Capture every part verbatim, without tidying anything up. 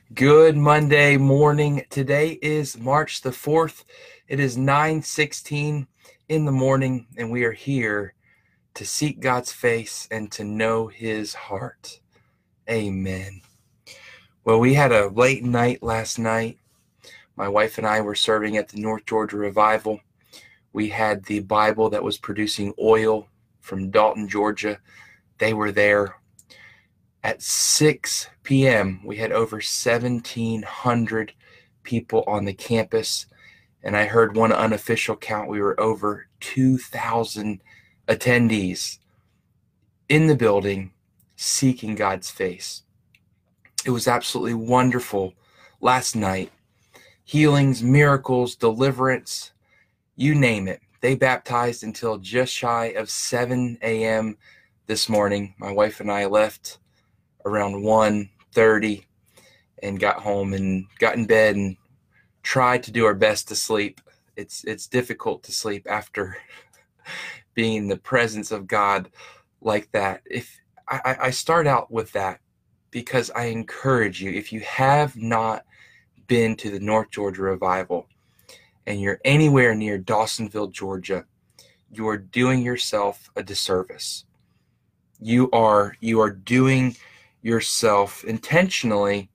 Good Monday morning. Today is March the fourth. It is nine sixteen in the morning, and we are here to seek God's face and to know his heart. Amen. Well, we had a late night last night. My wife and I were serving at the North Georgia Revival. We had the Bible that was producing oil from Dalton, Georgia. They were there. At six p.m., we had over seventeen hundred people on the campus, and I heard one unofficial count, we were over two thousand attendees in the building seeking God's face. It was absolutely wonderful last night. Healings, miracles, deliverance, you name it. They baptized until just shy of seven a.m. this morning. My wife and I left around one thirty and got home and got in bed and tried to do our best to sleep. It's it's difficult to sleep after being in the presence of God like that. If I, I start out with that because I encourage you, if you have not been to the North Georgia Revival and you're anywhere near Dawsonville, Georgia, you are doing yourself a disservice. You are you are doing yourself intentionally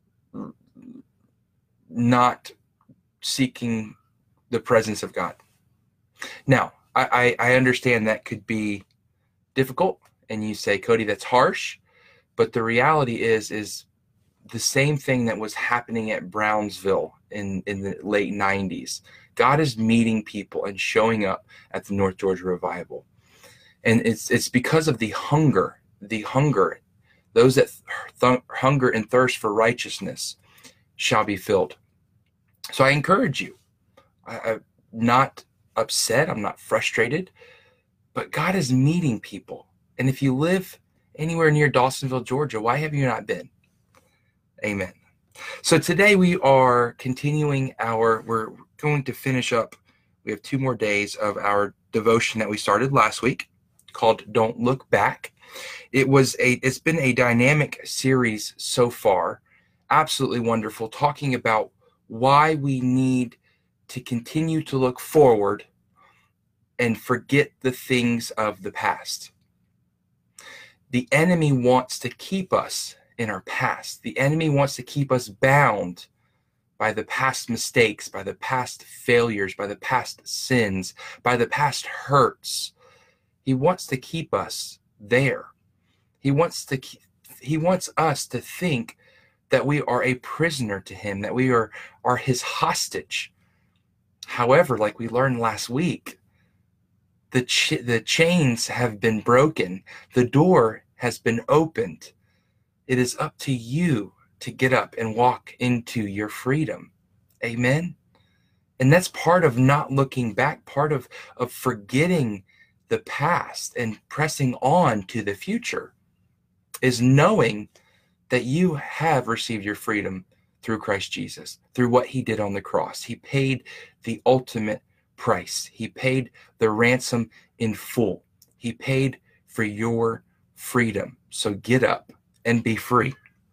not seeking the presence of God. Now, I, I, I understand that could be difficult, and you say, Cody, that's harsh, but the reality is, is the same thing that was happening at Brownsville in, in the late nineties. God is meeting people and showing up at the North Georgia Revival. And it's it's because of the hunger, the hunger Those that th- hunger and thirst for righteousness shall be filled. So I encourage you. I, I'm not upset. I'm not frustrated. But God is meeting people. And if you live anywhere near Dawsonville, Georgia, why have you not been? Amen. So today we are continuing our, we're going to finish up. We have two more days of our devotion that we started last week called Don't Look Back. It was a, it's been a dynamic series so far, absolutely wonderful, talking about why we need to continue to look forward and forget the things of the past. The enemy wants to keep us in our past. The enemy wants to keep us bound by the past mistakes, by the past failures, by the past sins, by the past hurts. He wants to keep us there. He wants to he wants us to think that we are a prisoner to him, that we are, are his hostage. However, like we learned last week, the ch- the chains have been broken. The door has been opened. It is up to you to get up and walk into your freedom. Amen. And that's part of not looking back, part of, of forgetting the past and pressing on to the future, is knowing that you have received your freedom through Christ Jesus, through what he did on the cross. He paid the ultimate price. He paid the ransom in full. He paid for your freedom. So get up and be free.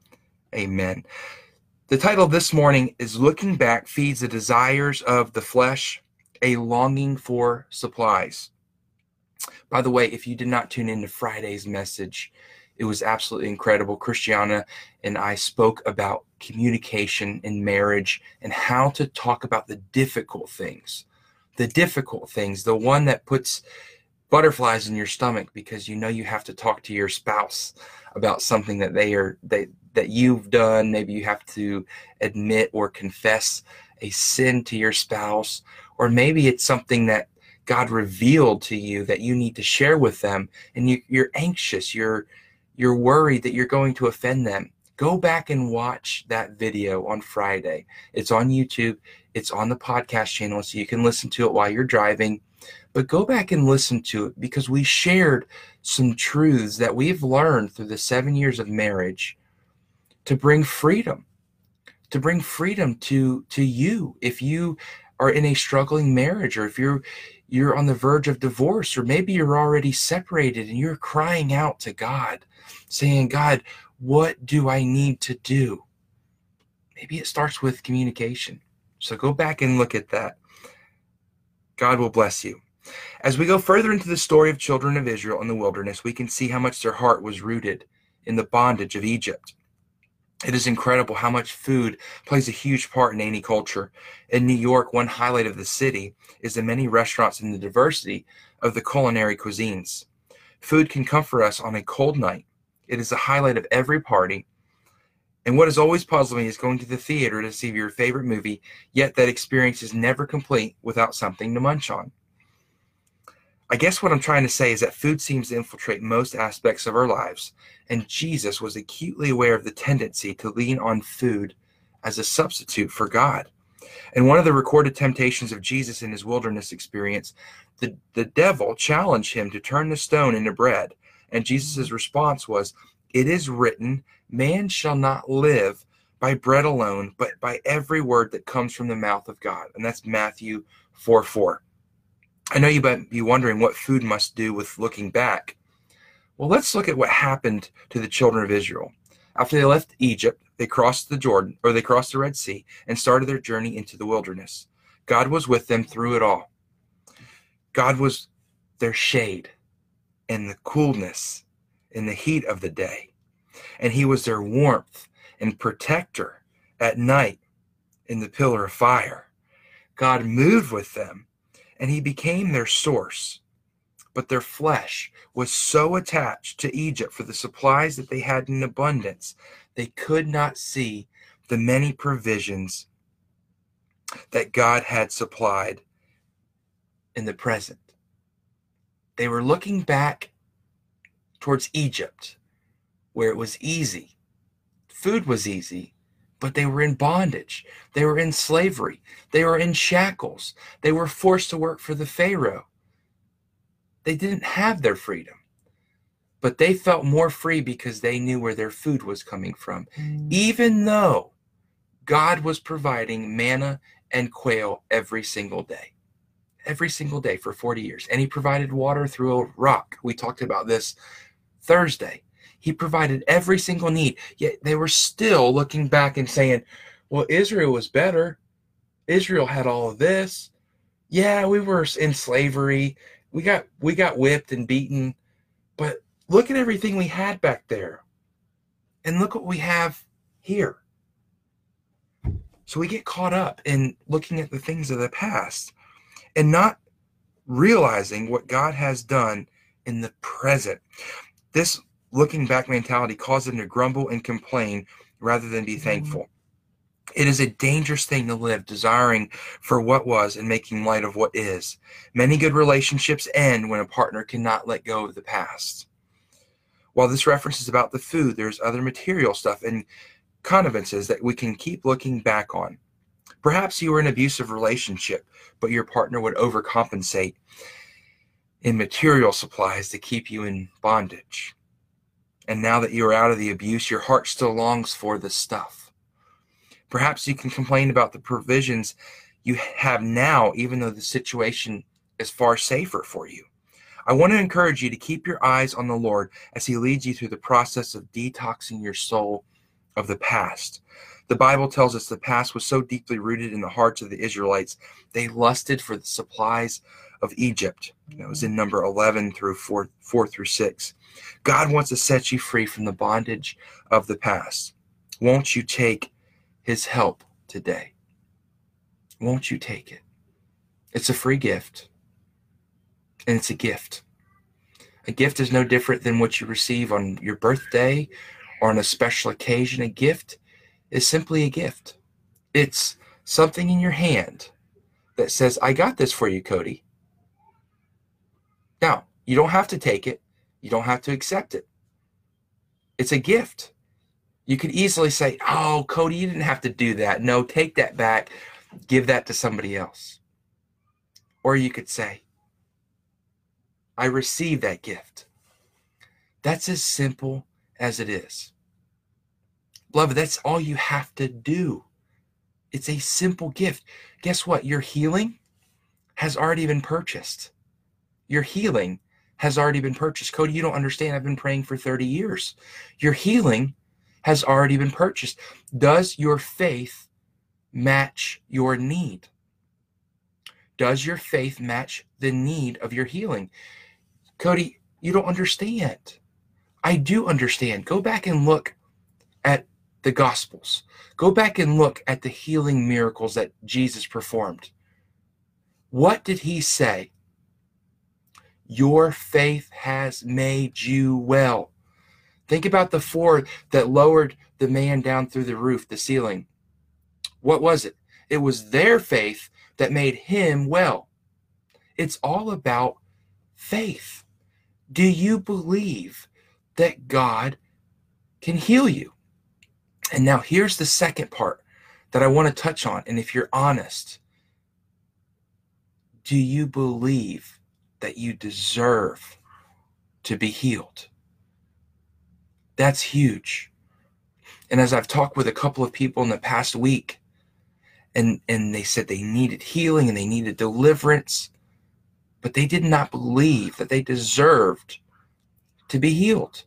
Amen. The title this morning is Looking Back Feeds the Desires of the Flesh, a Longing for Supplies. By the way, if you did not tune into Friday's message, it was absolutely incredible. Christiana and I spoke about communication in marriage and how to talk about the difficult things, the difficult things, the one that puts butterflies in your stomach because you know you have to talk to your spouse about something that they are they that you've done. Maybe you have to admit or confess a sin to your spouse, or maybe it's something that God revealed to you that you need to share with them, and you, you're anxious, you're you're worried that you're going to offend them. Go back and watch that video on Friday. It's on YouTube. It's on the podcast channel, so you can listen to it while you're driving. But go back and listen to it because we shared some truths that we've learned through the seven years of marriage to bring freedom, to bring freedom to, to you. If you are in a struggling marriage, or if you're you're on the verge of divorce, or maybe you're already separated and you're crying out to God, saying, God, what do I need to do? Maybe it starts with communication. So go back and look at that. God will bless you. As we go further into the story of children of Israel in the wilderness, we can see how much their heart was rooted in the bondage of Egypt. It is incredible how much food plays a huge part in any culture. In New York, one highlight of the city is the many restaurants and the diversity of the culinary cuisines. Food can comfort us on a cold night. It is the highlight of every party. And what has always puzzled me is going to the theater to see your favorite movie, yet that experience is never complete without something to munch on. I guess what I'm trying to say is that food seems to infiltrate most aspects of our lives, and Jesus was acutely aware of the tendency to lean on food as a substitute for God. In one of the recorded temptations of Jesus in his wilderness experience, the, the devil challenged him to turn the stone into bread, and Jesus' response was, "It is written, man shall not live by bread alone, but by every word that comes from the mouth of God." And that's Matthew four four. I know you might be wondering what food must do with looking back. Well, let's look at what happened to the children of Israel. After they left Egypt, they crossed the Jordan, or they crossed the Red Sea, and started their journey into the wilderness. God was with them through it all. God was their shade and the coolness in the heat of the day. And he was their warmth and protector at night in the pillar of fire. God moved with them, and he became their source. But their flesh was so attached to Egypt for the supplies that they had in abundance, they could not see the many provisions that God had supplied in the present. They were looking back towards Egypt, where it was easy. Food was easy, but they were in bondage. They were in slavery. They were in shackles. They were forced to work for the Pharaoh. They didn't have their freedom, but they felt more free because they knew where their food was coming from, mm. even though God was providing manna and quail every single day, every single day for forty years. And he provided water through a rock. We talked about this Thursday. He provided every single need, yet they were still looking back and saying, well, Israel was better. Israel had all of this. Yeah, we were in slavery. We got we got whipped and beaten, but look at everything we had back there. And look what we have here. So we get caught up in looking at the things of the past and not realizing what God has done in the present. This looking back mentality causes them to grumble and complain rather than be thankful. It is a dangerous thing to live desiring for what was and making light of what is. Many good relationships end when a partner cannot let go of the past. While this reference is about the food, there's other material stuff and connivances that we can keep looking back on. Perhaps you were in an abusive relationship, but your partner would overcompensate in material supplies to keep you in bondage. And now that you're out of the abuse, your heart still longs for the stuff. Perhaps you can complain about the provisions you have now, even though the situation is far safer for you. I want to encourage you to keep your eyes on the Lord as he leads you through the process of detoxing your soul of the past. The Bible tells us the past was so deeply rooted in the hearts of the Israelites, they lusted for the supplies of Egypt. That was in number eleven through four, four through six. God wants to set you free from the bondage of the past. Won't you take his help today? Won't you take it? It's a free gift, and it's a gift. A gift is no different than what you receive on your birthday or on a special occasion. A gift is simply a gift. It's something in your hand that says, I got this for you, Cody. Now, you don't have to take it. You don't have to accept it. It's a gift. You could easily say, oh, Cody, you didn't have to do that. No, take that back. Give that to somebody else. Or you could say, I receive that gift. That's as simple as it is. Beloved, that's all you have to do. It's a simple gift. Guess what? Your healing has already been purchased. Your healing has already been purchased. Cody, you don't understand. I've been praying for thirty years. Your healing has already been purchased. Does your faith match your need? Does your faith match the need of your healing? Cody, you don't understand. I do understand. Go back and look at the Gospels. Go back and look at the healing miracles that Jesus performed. What did he say? Your faith has made you well. Think about the four that lowered the man down through the roof, the ceiling. What was it? It was their faith that made him well. It's all about faith. Do you believe that God can heal you? And now here's the second part that I want to touch on. And if you're honest, do you believe that you deserve to be healed? That's huge. And as I've talked with a couple of people in the past week, and, and they said they needed healing and they needed deliverance, but they did not believe that they deserved to be healed.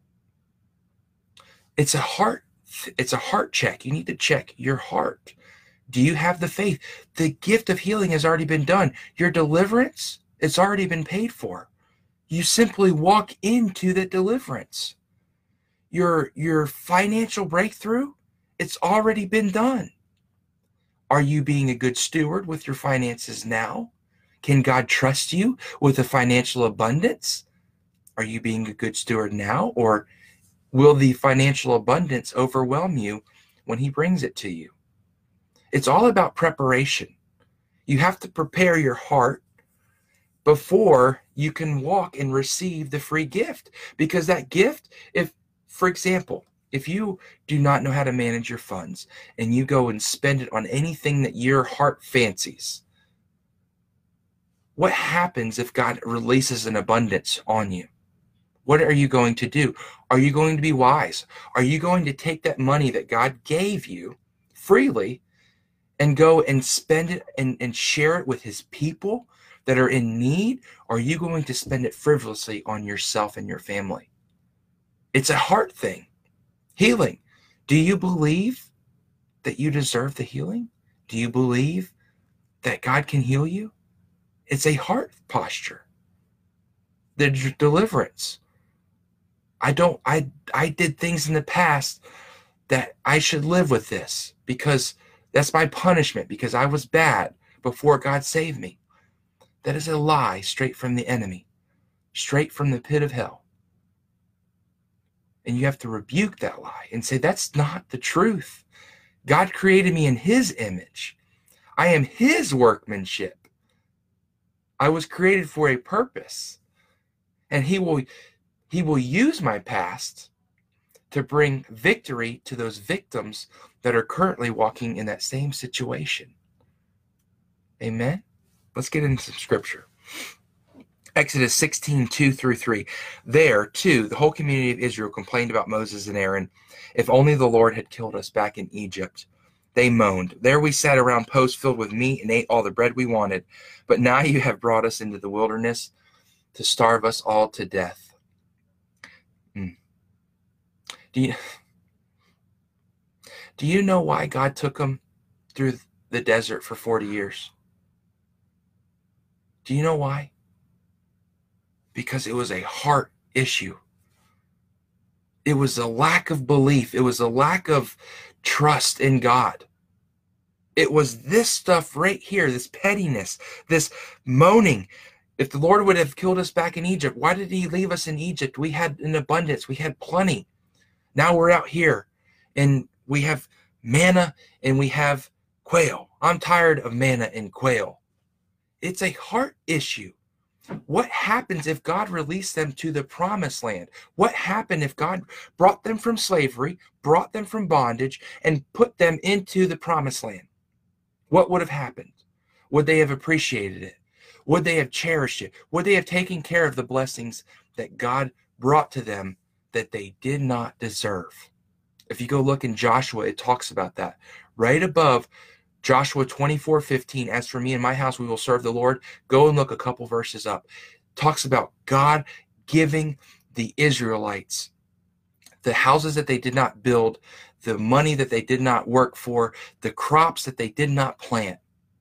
It's a heart, it's a heart check. You need to check your heart. Do you have the faith? The gift of healing has already been done. Your deliverance, it's already been paid for. You simply walk into the deliverance. Your, your financial breakthrough, it's already been done. Are you being a good steward with your finances now? Can God trust you with a financial abundance? Are you being a good steward now? Or will the financial abundance overwhelm you when he brings it to you? It's all about preparation. You have to prepare your heart before you can walk and receive the free gift. Because that gift, if, for example, if you do not know how to manage your funds and you go and spend it on anything that your heart fancies, what happens if God releases an abundance on you? What are you going to do? Are you going to be wise? Are you going to take that money that God gave you freely and go and spend it and, and share it with his people that are in need? Or are you going to spend it frivolously on yourself and your family? It's a heart thing. Healing. Do you believe that you deserve the healing? Do you believe that God can heal you? It's a heart posture. The d- deliverance. I don't, I, I did things in the past that I should live with this because that's my punishment because I was bad before God saved me. That is a lie straight from the enemy, straight from the pit of hell. And you have to rebuke that lie and say, that's not the truth. God created me in his image. I am his workmanship. I was created for a purpose. And he will, he will use my past to bring victory to those victims that are currently walking in that same situation. Amen? Let's get into some scripture. Exodus sixteen, two through three. There, too, the whole community of Israel complained about Moses and Aaron. If only the Lord had killed us back in Egypt. They moaned. There we sat around posts filled with meat and ate all the bread we wanted. But now you have brought us into the wilderness to starve us all to death. Mm. Do you, do you know why God took them through the desert for forty years? Do you know why? Because it was a heart issue. It was a lack of belief. It was a lack of trust in God. It was this stuff right here, this pettiness, this moaning. If the Lord would have killed us back in Egypt, why did he leave us in Egypt? We had an abundance. We had plenty. Now we're out here and we have manna and we have quail. I'm tired of manna and quail. It's a heart issue. What happens if God released them to the promised land? What happened if God brought them from slavery, brought them from bondage, and put them into the promised land? What would have happened? Would they have appreciated it? Would they have cherished it? Would they have taken care of the blessings that God brought to them that they did not deserve? If you go look in Joshua, it talks about that. Right above Joshua twenty-four fifteen, as for me and my house, we will serve the Lord. Go and look a couple verses up. It talks about God giving the Israelites the houses that they did not build, the money that they did not work for, the crops that they did not plant.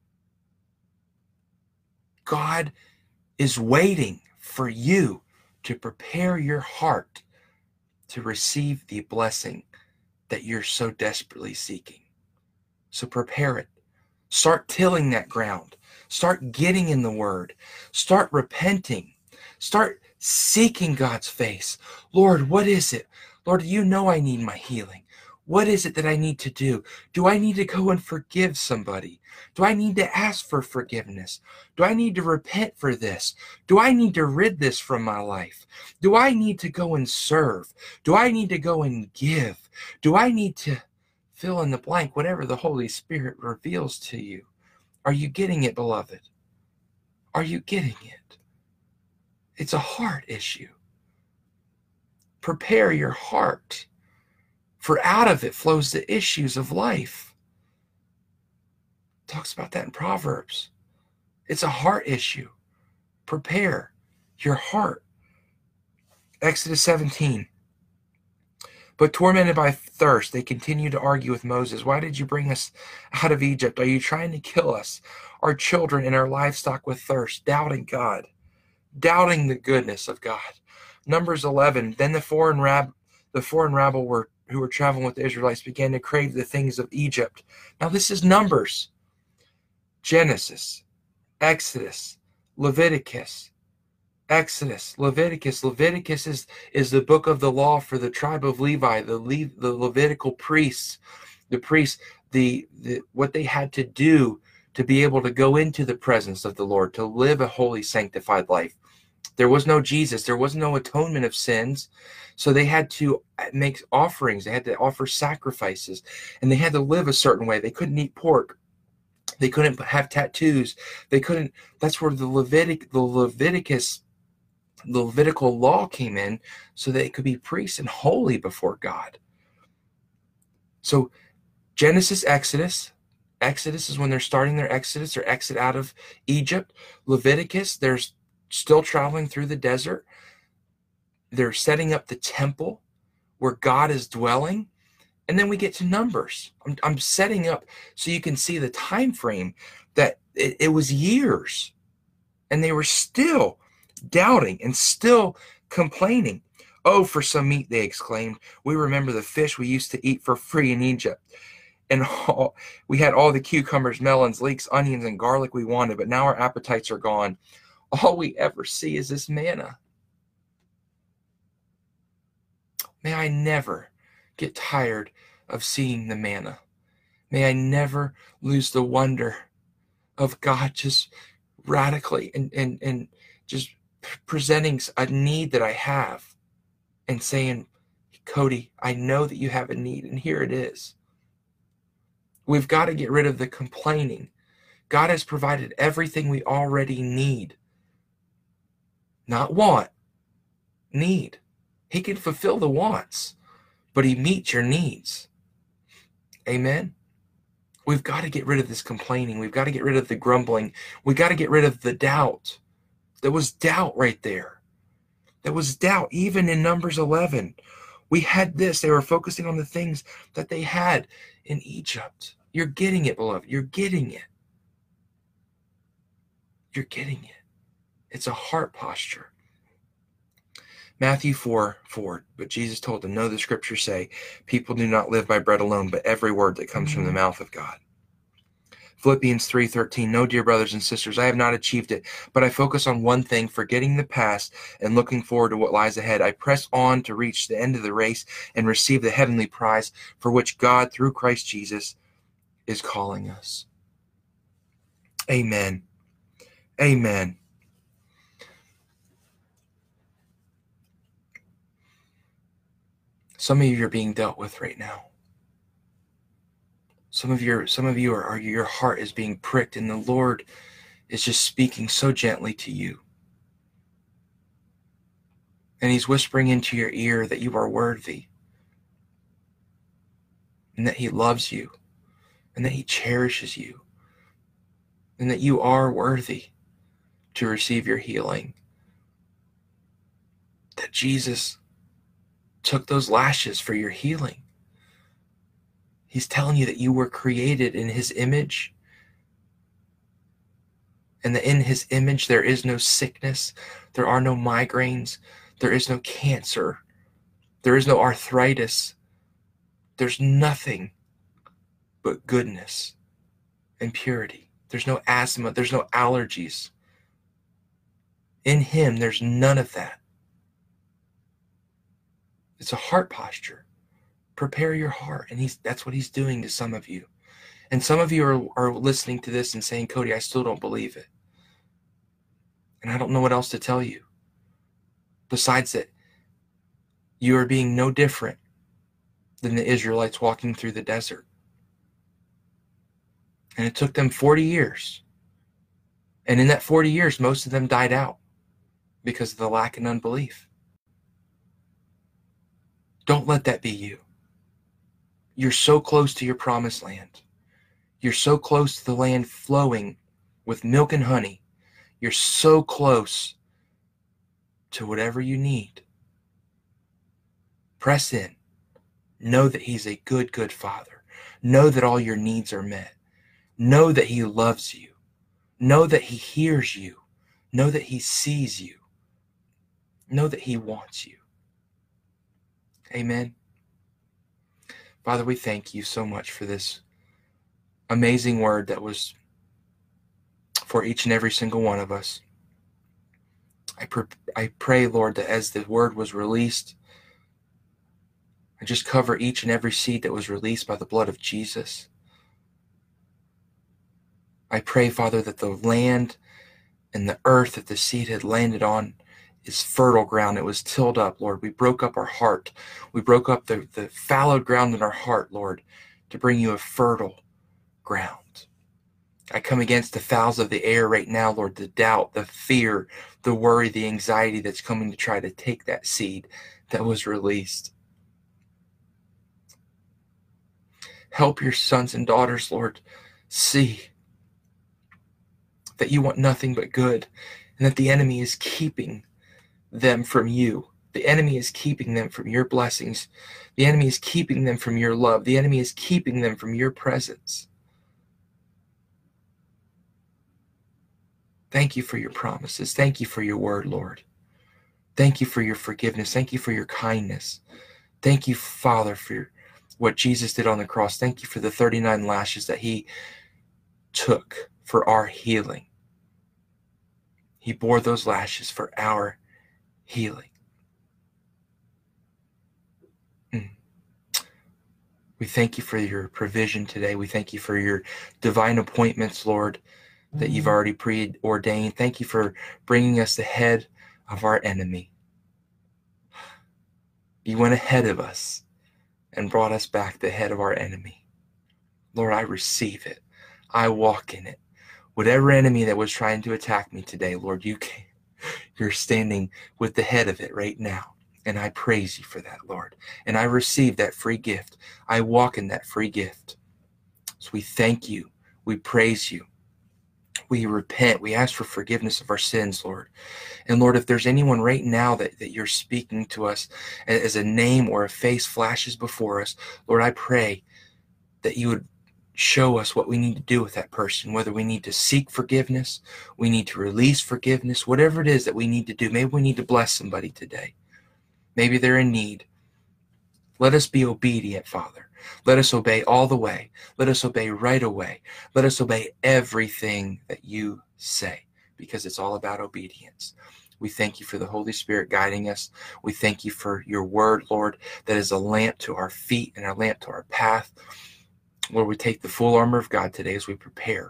God is waiting for you to prepare your heart to receive the blessing that you're so desperately seeking. So prepare it. Start tilling that ground. Start getting in the Word. Start repenting. Start seeking God's face. Lord, what is it? Lord, you know I need my healing. What is it that I need to do? Do I need to go and forgive somebody? Do I need to ask for forgiveness? Do I need to repent for this? Do I need to rid this from my life? Do I need to go and serve? Do I need to go and give? Do I need to fill in the blank, whatever the Holy Spirit reveals to you? Are you getting it, beloved? Are you getting it? It's a heart issue. Prepare your heart, for out of it flows the issues of life. Talks about that in Proverbs. It's a heart issue. Prepare your heart. Exodus seventeen. But tormented by thirst, they continued to argue with Moses. Why did you bring us out of Egypt? Are you trying to kill us, our children, and our livestock with thirst? Doubting God. Doubting the goodness of God. Numbers eleven. Then the foreign rab, the foreign rabble were who were traveling with the Israelites began to crave the things of Egypt. Now this is Numbers. Genesis, Exodus, Leviticus, Exodus, Leviticus. Leviticus is, is the book of the law for the tribe of Levi, the Le, the Levitical priests, the priests, the, the what they had to do to be able to go into the presence of the Lord, to live a holy, sanctified life. There was no Jesus. There was no atonement of sins. So they had to make offerings. They had to offer sacrifices. And they had to live a certain way. They couldn't eat pork. They couldn't have tattoos. They couldn't. That's where the Levitic, the Leviticus, the Levitical law came in, so that it could be priests and holy before God. So Genesis, Exodus. Exodus is when they're starting their exodus or exit out of Egypt. Leviticus, there's still traveling through the desert. They're setting up the temple where God is dwelling. And then we get to Numbers. I'm, I'm setting up so you can see the time frame that it, it was years. And they were still doubting and still complaining. Oh, for some meat, they exclaimed. We remember the fish we used to eat for free in Egypt. And all, we had all the cucumbers, melons, leeks, onions, and garlic we wanted. But now our appetites are gone. All we ever see is this manna. May I never get tired of seeing the manna. May I never lose the wonder of God just radically and, and, and just presenting a need that I have and saying, Cody, I know that you have a need, and here it is. We've got to get rid of the complaining. God has provided everything we already need. Not want, need. He can fulfill the wants, but he meets your needs. Amen? We've got to get rid of this complaining. We've got to get rid of the grumbling. We've got to get rid of the doubt. There was doubt right there. There was doubt even in Numbers eleven. We had this. They were focusing on the things that they had in Egypt. You're getting it, beloved. You're getting it. You're getting it. It's a heart posture. Matthew four, four, but Jesus told them, no, the scriptures say, people do not live by bread alone, but every word that comes mm-hmm. from the mouth of God. Philippians three thirteen, no, dear brothers and sisters, I have not achieved it, but I focus on one thing, forgetting the past and looking forward to what lies ahead. I press on to reach the end of the race and receive the heavenly prize for which God, through Christ Jesus, is calling us. Amen. Amen. Some of you are being dealt with right now. Some of your, some of you are, are your heart is being pricked, and the Lord is just speaking so gently to you. And he's whispering into your ear that you are worthy, and that he loves you, and that he cherishes you, and that you are worthy to receive your healing. That Jesus took those lashes for your healing. He's telling you that you were created in his image, and that in his image there is no sickness, there are no migraines, there is no cancer, there is no arthritis, there's nothing but goodness and purity. There's no asthma, there's no allergies. In him, there's none of that. It's a heart posture. Prepare your heart. And he's that's what he's doing to some of you. And some of you are, are listening to this and saying, Cody, I still don't believe it. And I don't know what else to tell you. Besides that, you are being no different than the Israelites walking through the desert. And it took them forty years. And in that forty years, most of them died out because of the lack of unbelief. Don't let that be you. You're so close to your promised land. You're so close to the land flowing with milk and honey. You're so close to whatever you need. Press in. Know that he's a good, good Father. Know that all your needs are met. Know that he loves you. Know that he hears you. Know that he sees you. Know that he wants you. Amen. Father, we thank you so much for this amazing word that was for each and every single one of us. I, pr- I pray, Lord, that as the word was released, I just cover each and every seed that was released by the blood of Jesus. I pray, Father, that the land and the earth that the seed had landed on is fertile ground. It was tilled up, Lord. We broke up our heart. We broke up the, the fallow ground in our heart, Lord, to bring you a fertile ground. I come against the fowls of the air right now, Lord, the doubt, the fear, the worry, the anxiety that's coming to try to take that seed that was released. Help your sons and daughters, Lord, see that you want nothing but good, and that the enemy is keeping them from you. The enemy is keeping them from your blessings. The enemy is keeping them from your love. The enemy is keeping them from your presence. Thank you for your promises. Thank you for your word, Lord. Thank you for your forgiveness. Thank you for your kindness. Thank you, Father, for what Jesus did on the cross. Thank you for the thirty-nine lashes that he took for our healing. He bore those lashes for our healing. Mm. We thank you for your provision today. We thank you for your divine appointments, Lord, that you've already preordained. Thank you for bringing us the head of our enemy. You went ahead of us and brought us back the head of our enemy. Lord, I receive it. I walk in it. Whatever enemy that was trying to attack me today, Lord, you can, you're standing with the head of it right now. And I praise you for that, Lord. And I receive that free gift. I walk in that free gift. So we thank you. We praise you. We repent. We ask for forgiveness of our sins, Lord. And Lord, if there's anyone right now that, that you're speaking to us as a name or a face flashes before us, Lord, I pray that you would show us what we need to do with that person, whether we need to seek forgiveness, we need to release forgiveness, whatever it is that we need to do. Maybe we need to bless somebody today. Maybe they're in need. Let us be obedient, Father. Let us obey all the way. Let us obey right away. Let us obey everything that you say, because it's all about obedience. We thank you for the Holy Spirit guiding us. We thank you for your word, Lord, that is a lamp to our feet and a lamp to our path. Lord, we take the full armor of God today as we prepare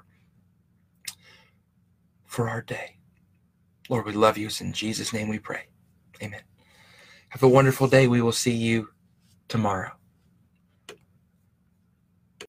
for our day. Lord, we love you. It's in Jesus' name we pray. Amen. Have a wonderful day. We will see you tomorrow.